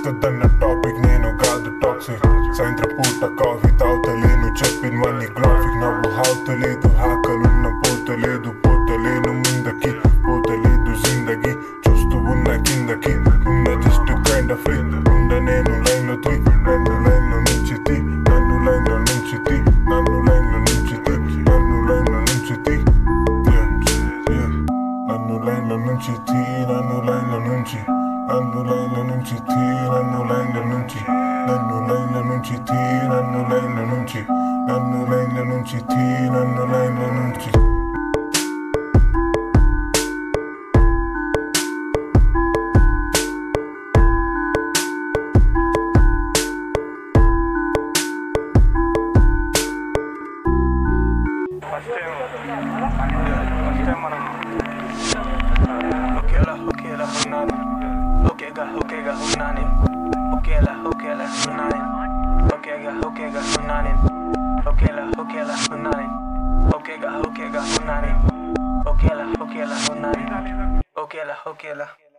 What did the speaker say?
వస్తుందన్న టాపిక్ నేను కాదు టాక్సిక్. సాయంత్రం పూట కాఫీ తాగుతలేను, చెప్పినవన్నీ గ్రాఫిక్. నవ్వు హావుతలేదు, ఆకలున్న పోతలేను ముందకి, పోతలేదు జిందగీ. చూస్తూ ఉన్న కిందకి, ఉన్న జస్ట్ కైండ్ ఆఫ్ ఫ్రీ. ఉండ నేను లైన్ లో త్రీ, నన్ను లైన్ లో నుంచి తీ, నన్ను లైన్ లో నుంచి తీ, నన్ను లైన్ లో నుంచి తీ, నన్ను లైన్ లో నుంచి తీ, నన్ను లైన్ లో నుంచి తీ, నన్ను లైన్ లో నుంచి, నన్ను లైన్ లో నుంచి తీ, నన్ను లైన్ లో నుంచి, నన్ను లైన్ లో నుంచి తీ, నన్ను లైన్ లో నుంచి, నన్ను లైన్ లో నుంచి తీ, నన్ను లైన్ లో నుంచి. ఫస్ట్ టైం మనం ఒకేలా ఉన్నాను, ఒకేగా ఉన్నాను, ఒకేలా ఉన్నాను, ఒకేగా ఉన్నాను, ఒకేలా ఉన్నాను, ఒకేగా ఉన్నాను, ఒకేలా ఉన్నాను, ఒకేలా